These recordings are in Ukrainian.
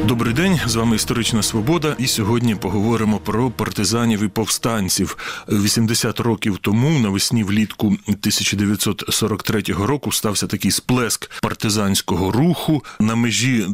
Добрий день, з вами «Історична Свобода», і сьогодні поговоримо про партизанів і повстанців. 80 років тому, навесні-влітку 1943 року, стався такий сплеск партизанського руху. На межі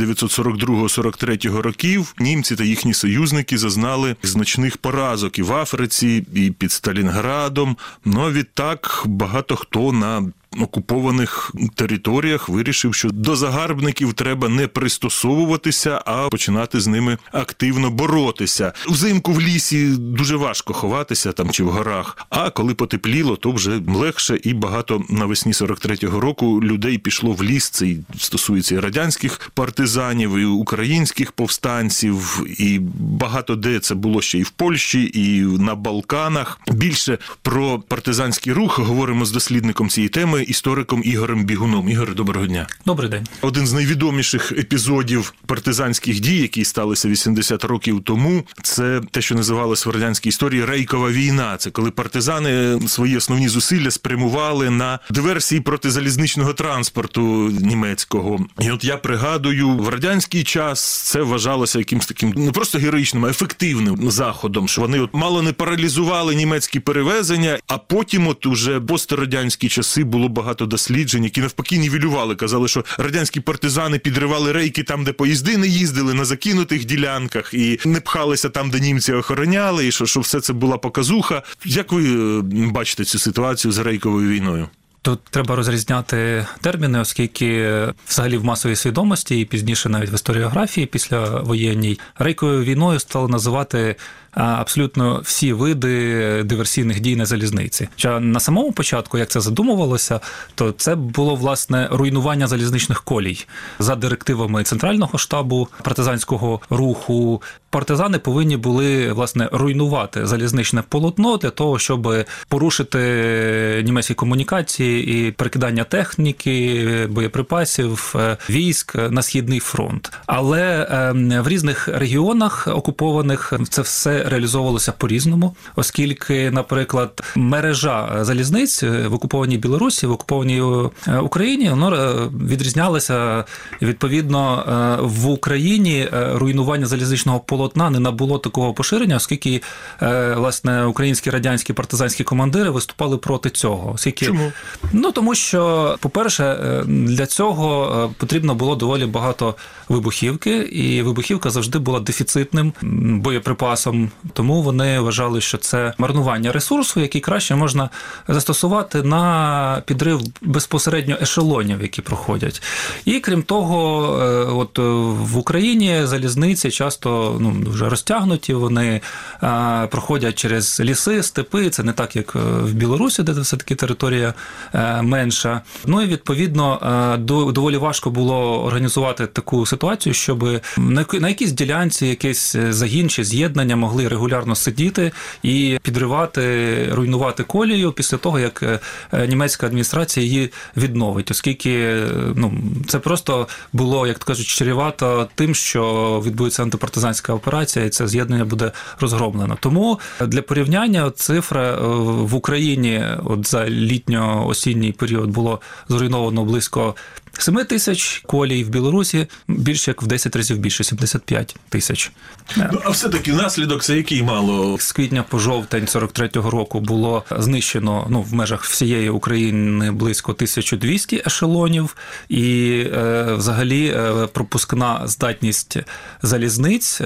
1942-43 років німці та їхні союзники зазнали значних поразок і в Африці, і під Сталінградом. Ну а відтак багато хто на окупованих територіях вирішив, що до загарбників треба не пристосовуватися, а починати з ними активно боротися. Взимку в лісі дуже важко ховатися там чи в горах, а коли потепліло, то вже легше, і багато навесні 43-го року людей пішло в ліс. Це стосується і радянських партизанів, і українських повстанців, і багато де це було ще і в Польщі, і на Балканах. Більше про партизанський рух говоримо з дослідником цієї теми, істориком Ігорем Бігуном. Ігор, доброго дня. Добрий день. Один з найвідоміших епізодів партизанських дій, які сталися 80 років тому, це те, що називалось в радянській історії Рейкова війна. Це коли партизани свої основні зусилля спрямували на диверсії проти залізничного транспорту німецького. І от я пригадую, в радянський час це вважалося якимось таким не просто героїчним, а ефективним заходом, що вони мало не паралізували німецькі перевезення, а потім от уже пострадянські часи було багато досліджень, які навпаки нівелювали. Казали, що радянські партизани підривали рейки там, де поїзди не їздили, на закинутих ділянках, і не пхалися там, де німці охороняли, і що все це була показуха. Як ви бачите цю ситуацію з Рейковою війною? Тут треба розрізняти терміни, оскільки взагалі в масовій свідомості і пізніше навіть в історіографії післявоєнній Рейковою війною стали називати абсолютно всі види диверсійних дій на залізниці. Хоча на самому початку, як це задумувалося, то це було, власне, руйнування залізничних колій. За директивами Центрального штабу партизанського руху партизани повинні були, власне, руйнувати залізничне полотно для того, щоб порушити німецькі комунікації і перекидання техніки, боєприпасів, військ на Східний фронт. Але в різних регіонах окупованих це все реалізовувалося по-різному, оскільки, наприклад, мережа залізниць в окупованій Білорусі, в окупованій Україні, воно відрізнялося. Відповідно, в Україні руйнування залізничного полотна не набуло такого поширення, оскільки, власне, українські радянські партизанські командири виступали проти цього. Оскільки... Чому? Ну, тому що, по-перше, для цього потрібно було доволі багато вибухівки, і вибухівка завжди була дефіцитним боєприпасом. Тому вони вважали, що це марнування ресурсу, який краще можна застосувати на підрив безпосередньо ешелонів, які проходять. І крім того, от в Україні залізниці часто вже розтягнуті, вони проходять через ліси, степи, це не так, як в Білорусі, де все-таки територія менша. Ну і відповідно доволі важко було організувати таку ситуацію, щоб на якійсь ділянці якийсь загін чи з'єднання могли регулярно сидіти і підривати, руйнувати колію після того, як німецька адміністрація її відновить, оскільки це просто було, як то кажуть, чревато тим, що відбудеться антипартизанська операція, і це з'єднання буде розгромлено. Тому для порівняння цифра в Україні от за літньо-осінній період було зруйновано близько 7 тисяч колій, в Білорусі більше як в 10 разів більше, 75 тисяч. А все-таки наслідок це який мало? З квітня по жовтень 43-го року було знищено в межах всієї України близько 1200 ешелонів, і взагалі пропускна здатність залізниць,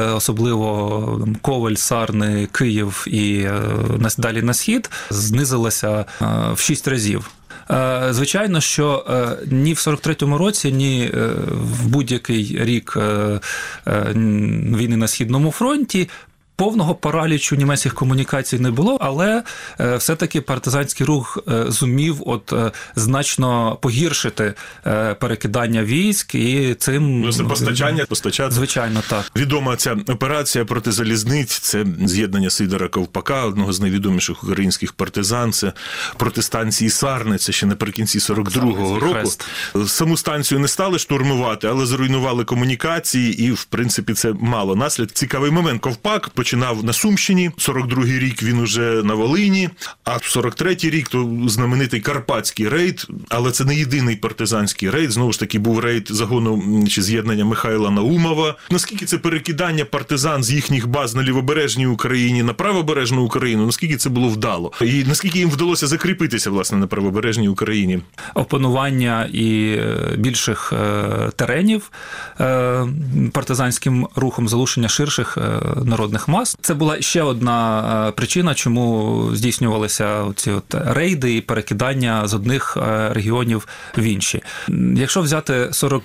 особливо Ковель, Сарни, Київ і далі на схід, знизилася в 6 разів. Звичайно, що ні в 43-му році, ні в будь-який рік війни на Східному фронті повного паралічу німецьких комунікацій не було, але все-таки партизанський рух зумів значно погіршити перекидання військ і цим... Постачання. Звичайно, так. Відома ця операція проти залізниць, це з'єднання Сидора Ковпака, одного з найвідоміших українських партизан, це проти станції Сарни, це ще наприкінці 42-го року. Саму станцію не стали штурмувати, але зруйнували комунікації і, в принципі, це мало наслідків. Цікавий момент. Ковпак починав на Сумщині, 42-й рік він уже на Волині, а 43-й рік то знаменитий Карпатський рейд, але це не єдиний партизанський рейд, знову ж таки був рейд загону чи з'єднання Михайла Наумова. Наскільки це перекидання партизан з їхніх баз на лівобережній Україні на правобережну Україну, наскільки це було вдало? І наскільки їм вдалося закріпитися, власне, на правобережній Україні? Опанування і більших теренів партизанським рухом, залучення ширших народних мас. Це була ще одна причина, чому здійснювалися ці рейди і перекидання з одних регіонів в інші. Якщо взяти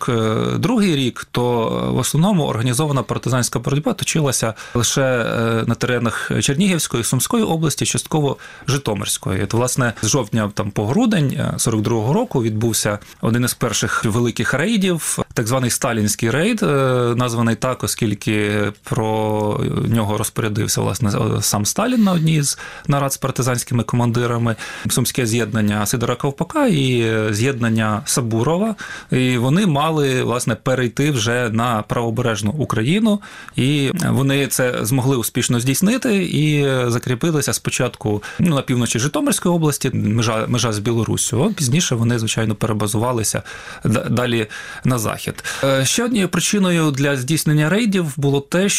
42-й рік, то в основному організована партизанська боротьба точилася лише на теренах Чернігівської, Сумської області, частково Житомирської. От, власне, з жовтня по грудень 42-го року відбувся один із перших великих рейдів, так званий Сталінський рейд, названий так, оскільки про нього розпорядився, власне, сам Сталін на одній з нарад з партизанськими командирами, Сумське з'єднання Сидора Ковпака і з'єднання Сабурова. І вони мали, власне, перейти вже на правобережну Україну, і вони це змогли успішно здійснити і закріпилися спочатку на півночі Житомирської області, межа з Білоруссю, а пізніше вони, звичайно, перебазувалися далі на захід. Ще однією причиною для здійснення рейдів було те,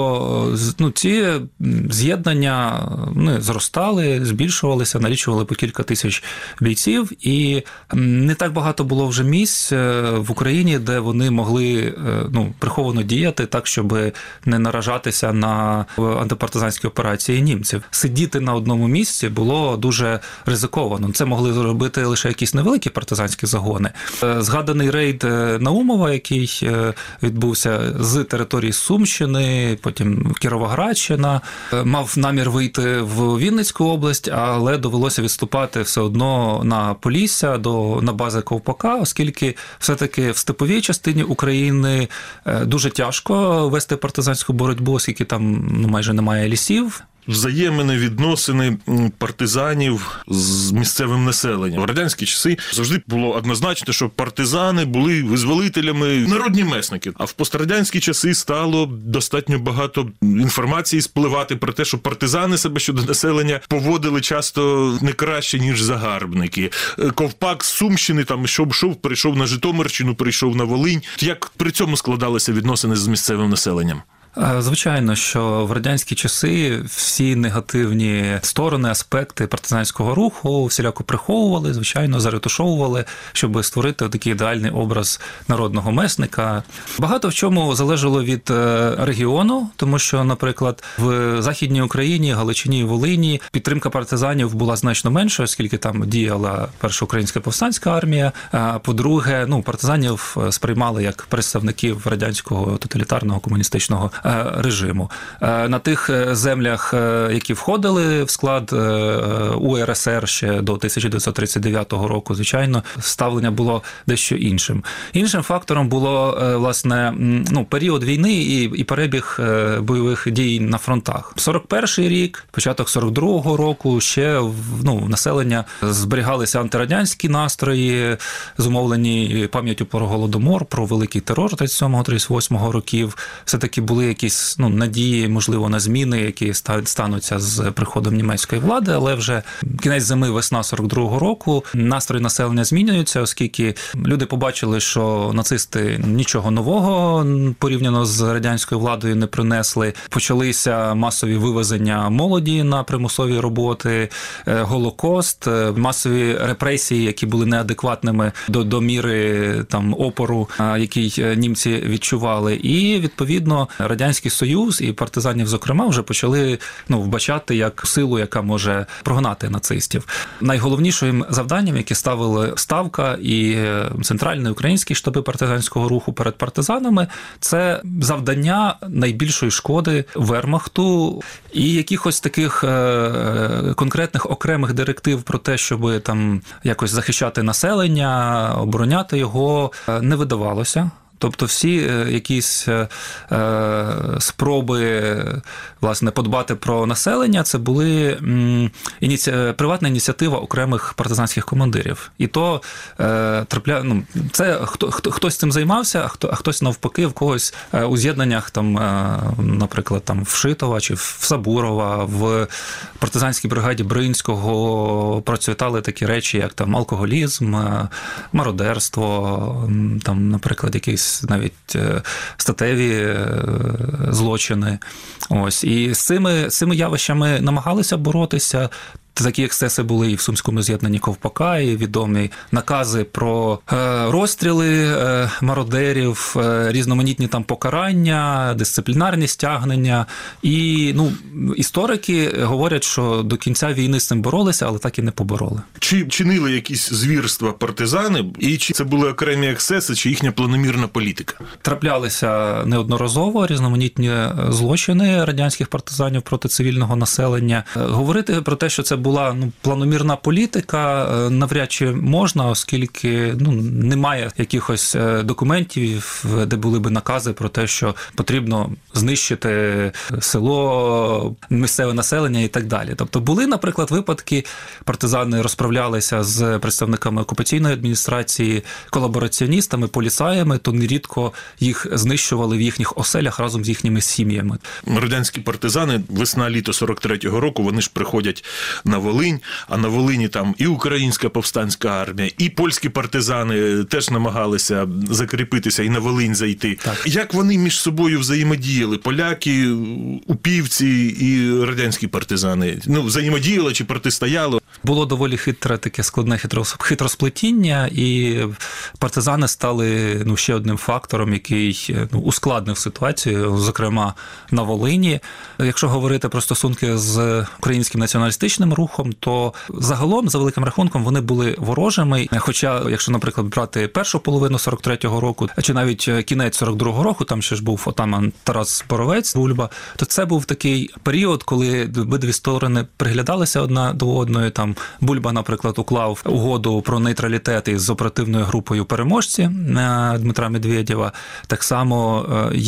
що ці з'єднання зростали, збільшувалися, налічували по кілька тисяч бійців, і не так багато було вже місць в Україні, де вони могли приховано діяти так, щоб не наражатися на антипартизанські операції німців. Сидіти на одному місці було дуже ризиковано. Це могли зробити лише якісь невеликі партизанські загони. Згаданий рейд Наумова, який відбувся з території Сумщини, потім Кіровоградщина, мав намір вийти в Вінницьку область, але довелося відступати все одно на Полісся, на бази Ковпака, оскільки все-таки в степовій частині України дуже тяжко вести партизанську боротьбу, оскільки там майже немає лісів. Взаємини, відносини партизанів з місцевим населенням. В радянські часи завжди було однозначно, що партизани були визволителями, народні месники. А в пострадянські часи стало достатньо багато інформації спливати про те, що партизани себе щодо населення поводили часто не краще, ніж загарбники. Ковпак з Сумщини прийшов на Житомирщину, прийшов на Волинь. Як при цьому складалися відносини з місцевим населенням? Звичайно, що в радянські часи всі негативні сторони, аспекти партизанського руху всіляко приховували, звичайно, заретушовували, щоб створити такий ідеальний образ народного месника. Багато в чому залежало від регіону, тому що, наприклад, в Західній Україні, Галичині і Волині підтримка партизанів була значно менша, оскільки там діяла Перша українська повстанська армія. По-друге, партизанів сприймали як представників радянського тоталітарного комуністичного режиму. На тих землях, які входили в склад УРСР ще до 1939 року, звичайно, ставлення було дещо іншим. Іншим фактором було, власне, період війни і перебіг бойових дій на фронтах. 41-й рік, початок 42-го року ще в населення зберігалися антирадянські настрої, зумовлені пам'яттю про Голодомор, про великий терор 37-38 років. Все-таки були якісь надії, можливо, на зміни, які стануться з приходом німецької влади, але вже кінець зими, весна 42-го року, настрої населення змінюються, оскільки люди побачили, що нацисти нічого нового порівняно з радянською владою не принесли. Почалися масові вивезення молоді на примусові роботи, Голокост, масові репресії, які були неадекватними до міри опору, який німці відчували. І, відповідно, Радянський Союз і партизанів, зокрема, вже почали вбачати як силу, яка може прогнати нацистів. Найголовнішим завданням, яке ставили Ставка і центральний український штаби партизанського руху перед партизанами, це завдання найбільшої шкоди Вермахту і якихось таких конкретних окремих директив про те, щоб якось захищати населення, обороняти його, не видавалося. Тобто всі якісь спроби, власне, подбати про населення, це були приватна ініціатива окремих партизанських командирів. І то це хтось цим займався, а хтось навпаки в когось у з'єднаннях, там, наприклад, там в Шитова чи в Сабурова, в партизанській бригаді Бринського процвітали такі речі, як там алкоголізм, мародерство, там, наприклад, якісь навіть статеві злочини. Ось. І з цими явищами намагалися боротися. Такі ексцеси були і в Сумському з'єднанні Ковпака, і відомі накази про розстріли мародерів, різноманітні там покарання, дисциплінарні стягнення. І історики говорять, що до кінця війни з цим боролися, але так і не побороли. Чи чинили якісь звірства партизани, і чи це були окремі ексцеси, чи їхня планомірна політика? Траплялися неодноразово різноманітні злочини радянських партизанів проти цивільного населення. Говорити про те, що це була планомірна політика, навряд чи можна, оскільки немає якихось документів, де були би накази про те, що потрібно знищити село, місцеве населення і так далі. Тобто були, наприклад, випадки, партизани розправлялися з представниками окупаційної адміністрації, колабораціоністами, поліцаями, то нерідко їх знищували в їхніх оселях разом з їхніми сім'ями. Радянські партизани весна-літо 43-го року, вони ж приходять на Волинь, а на Волині там і українська повстанська армія, і польські партизани теж намагалися закріпитися і на Волинь зайти. Так. Як вони між собою взаємодіяли? Поляки, упівці і радянські партизани? Взаємодіяли чи протистояли? Було доволі хитре, таке складне хитросплетіння, і партизани стали ще одним фактором, який ускладнив ситуацію, зокрема на Волині. Якщо говорити про стосунки з українським націоналістичним рухом, то загалом, за великим рахунком, вони були ворожими. Хоча, якщо, наприклад, брати першу половину 43-го року, чи навіть кінець 42-го року, там ще ж був отаман Тарас Боровець, Бульба, то це був такий період, коли обидві сторони приглядалися одна до одної. Там Бульба, наприклад, уклав угоду про нейтралітет із оперативною групою «Переможці» Дмитра Медведєва. Так само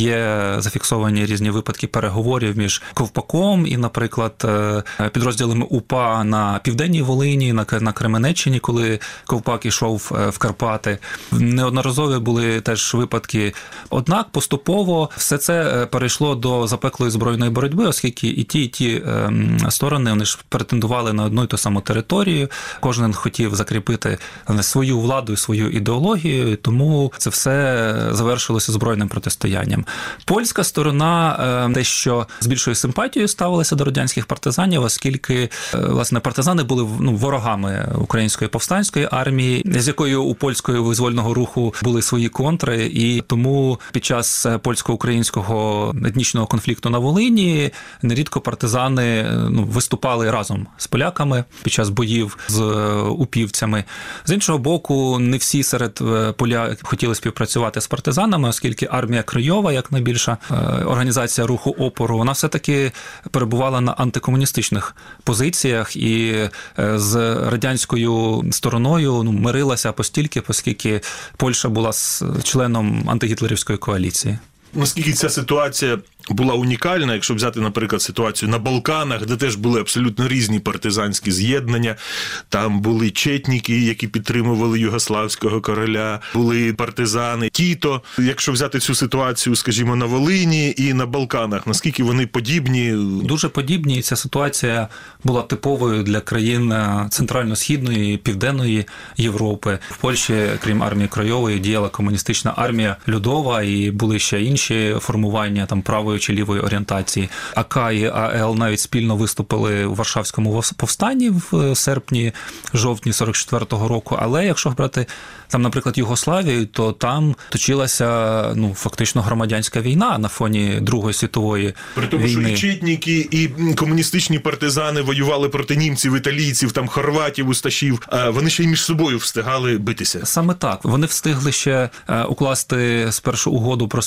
є зафіксовані різні випадки переговорів між Ковпаком і, наприклад, підрозділами УПА на Південній Волині, на Кременеччині, коли Ковпак ішов в Карпати. Неодноразові були теж випадки. Однак поступово все це перейшло до запеклої збройної боротьби, оскільки і ті сторони, вони ж претендували на одну й ту саму територію. Кожен хотів закріпити свою владу і свою ідеологію, тому це все завершилося збройним протистоянням. Польська сторона дещо з більшою симпатією ставилася до радянських партизанів, оскільки, власне, партизани були ворогами української повстанської армії, з якою у польського визвольного руху були свої контри, і тому під час польсько-українського етнічного конфлікту на Волині нерідко партизани виступали разом з поляками під час боїв з упівцями. З іншого боку, не всі серед поляків хотіли співпрацювати з партизанами, оскільки армія Кройова, як найбільша організація руху опору, вона все-таки перебувала на антикомуністичних позиціях і з радянською стороною мирилася постільки, оскільки Польща була членом антигітлерівської коаліції. Наскільки ця ситуація була унікальна, якщо взяти, наприклад, ситуацію на Балканах, де теж були абсолютно різні партизанські з'єднання, там були четніки, які підтримували югославського короля, були партизани Тіто. Якщо взяти цю ситуацію, скажімо, на Волині і на Балканах, наскільки вони подібні? Дуже подібні, і ця ситуація була типовою для країн Центрально-Східної, Південної Європи. В Польщі, крім армії Кройової, діяла комуністична армія Людова, і були ще інші формування там правої чи лівої орієнтації. АК і АЛ навіть спільно виступили у Варшавському повстанні в серпні-жовтні 44-го року. Але якщо брати там, наприклад, Югославію, то там точилася фактично громадянська війна на фоні Другої світової війни. При тому, що і четніки, і комуністичні партизани воювали проти німців, італійців, там хорватів, усташів. Вони ще й між собою встигали битися. Саме так. Вони встигли ще укласти спершу угоду про співпрацю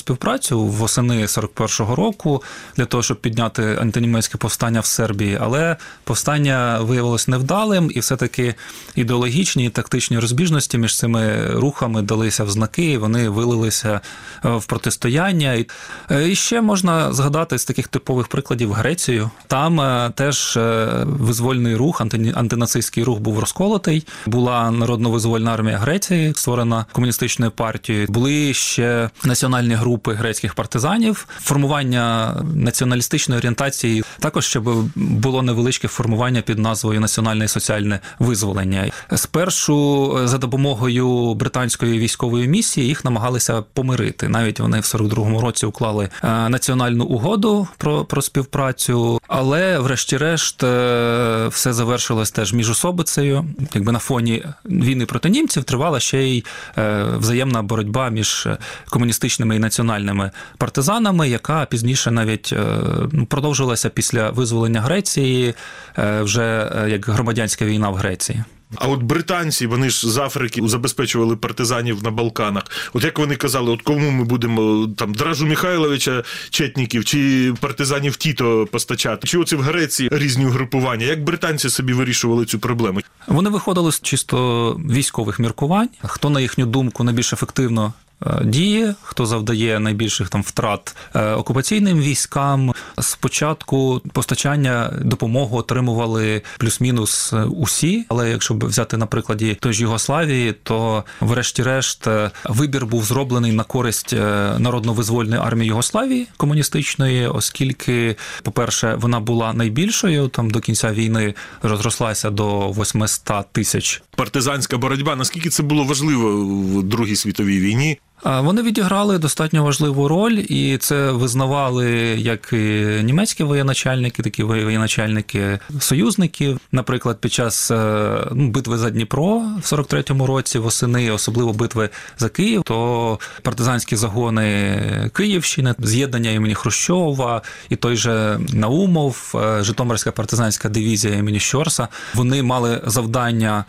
співпрацю восени 41-го року для того, щоб підняти антинімецьке повстання в Сербії, але повстання виявилось невдалим, і все-таки ідеологічні і тактичні розбіжності між цими рухами далися в знаки, і вони вилилися в протистояння. І ще можна згадати з таких типових прикладів Грецію. Там теж визвольний рух, антинацистський рух був розколотий. Була Народно-визвольна армія Греції, створена комуністичною партією. Були ще національні групи грецьких партизанів. Формування націоналістичної орієнтації також ще було невеличке формування під назвою «Національне і соціальне визволення». Спершу за допомогою британської військової місії їх намагалися помирити. Навіть вони в 42-му році уклали національну угоду про співпрацю, але врешті-решт все завершилось теж міжусобицею. Якби на фоні війни проти німців тривала ще й взаємна боротьба між комуністичними і національними партизанами, яка пізніше навіть продовжилася після визволення Греції, вже як громадянська війна в Греції. А от британці, вони ж з Африки забезпечували партизанів на Балканах. От як вони казали, от кому ми будемо там Дражу Михайловича Четніків чи партизанів Тіто постачати? Чи оце в Греції різні угрупування? Як британці собі вирішували цю проблему? Вони виходили з чисто військових міркувань. Хто, на їхню думку, найбільш ефективно діє, хто завдає найбільших там втрат окупаційним військам. Спочатку постачання, допомогу отримували плюс-мінус усі, але якщо б взяти на прикладі той ж Югославії, то врешті-решт вибір був зроблений на користь Народно-визвольної армії Югославії комуністичної, оскільки, по-перше, вона була найбільшою, там до кінця війни розрослася до 800 тисяч. Партизанська боротьба, наскільки це було важливо в Другій світовій війні? Вони відіграли достатньо важливу роль, і це визнавали як і німецькі воєначальники, так і воєначальники союзників. Наприклад, під час битви за Дніпро в 43-му році восени, особливо битви за Київ, то партизанські загони Київщини, з'єднання імені Хрущова і той же Наумов, Житомирська партизанська дивізія імені Щорса, вони мали завдання,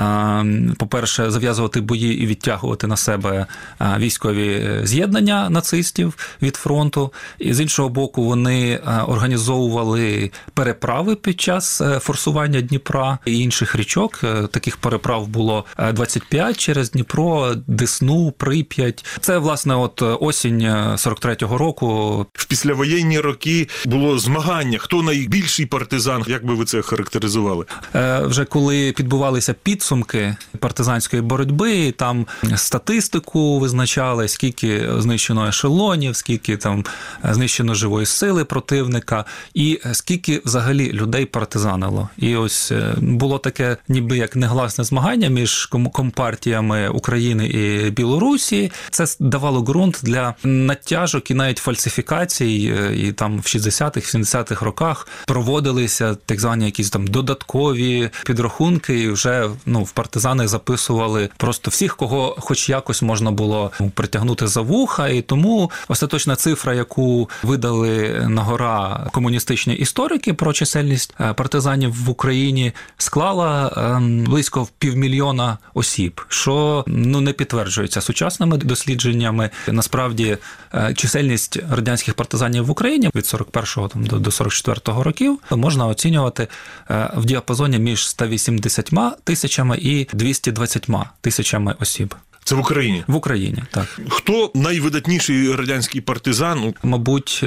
по-перше, зав'язувати бої і відтягувати на себе військові з'єднання нацистів від фронту. І з іншого боку, вони організовували переправи під час форсування Дніпра і інших річок. Таких переправ було 25 через Дніпро, Десну, Прип'ять. Це, власне, от осінь 43-го року. В післявоєнні роки було змагання. Хто найбільший партизан? Як би ви це характеризували? Вже коли підбувалися підсумки партизанської боротьби, там статистику визначали, скільки знищено ешелонів, скільки там знищено живої сили противника, і скільки взагалі людей партизанило. І ось було таке ніби як негласне змагання між компартіями України і Білорусі. Це давало ґрунт для натяжок і навіть фальсифікацій. І там в 60-х, 70-х роках проводилися так звані якісь там додаткові підрахунки, і вже в партизани записували просто всіх, кого хоч якось можна було притягнути за вуха, і тому остаточна цифра, яку видали на гора комуністичні історики про чисельність партизанів в Україні, склала близько 500 000 осіб, що не підтверджується сучасними дослідженнями. Насправді, чисельність радянських партизанів в Україні від 41-го до 44-го років можна оцінювати в діапазоні між 180 тисячами і 220 тисячами осіб. Це в Україні? В Україні, так. Хто найвидатніший радянський партизан? Мабуть,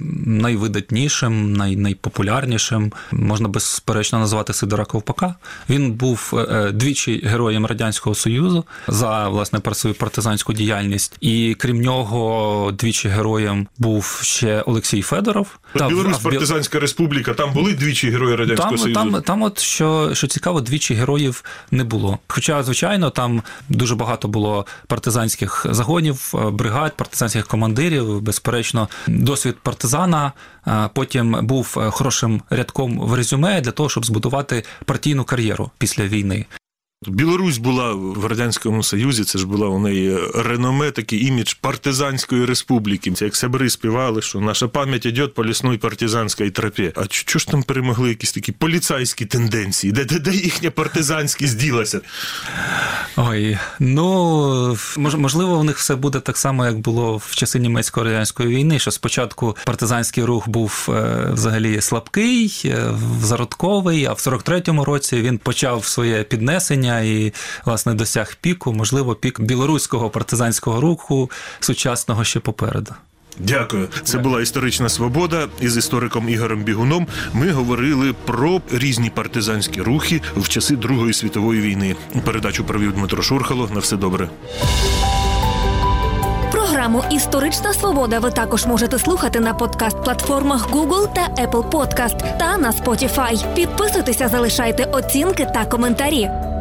найвидатнішим, найпопулярнішим можна безперечно назвати Сидора Ковпака. Він був двічі героєм Радянського Союзу за, власне, свою партизанську діяльність. І крім нього, двічі героєм був ще Олексій Федоров. Білорусь партизанська республіка, там були двічі герої Радянського Союзу? Там от, що цікаво, двічі героїв не було. Хоча, звичайно, там дуже багато було партизанських загонів, бригад, партизанських командирів. Безперечно, досвід партизана потім був хорошим рядком в резюме для того, щоб збудувати партійну кар'єру після війни. Білорусь була в Радянському Союзі, це ж була у неї реноме, такий імідж партизанської республіки. Це як сябри співали, що наша пам'ять йде по лісній партизанській тропі. А чого ж там перемогли якісь такі поліцейські тенденції? Де їхня партизанськість ділася? Ой, ну, можливо, у них все буде так само, як було в часи німецько-радянської війни, що спочатку партизанський рух був взагалі слабкий, зародковий, а в 43-му році він почав своє піднесення і, власне, досяг піку, можливо, пік білоруського партизанського руху сучасного ще попереду. Дякую. Це була «Історична свобода». Із істориком Ігорем Бігуном ми говорили про різні партизанські рухи в часи Другої світової війни. Передачу провів Дмитро Шурхало. На все добре. Програму «Історична свобода» ви також можете слухати на подкаст-платформах Google та Apple Podcast та на Spotify. Підписуйтеся, залишайте оцінки та коментарі.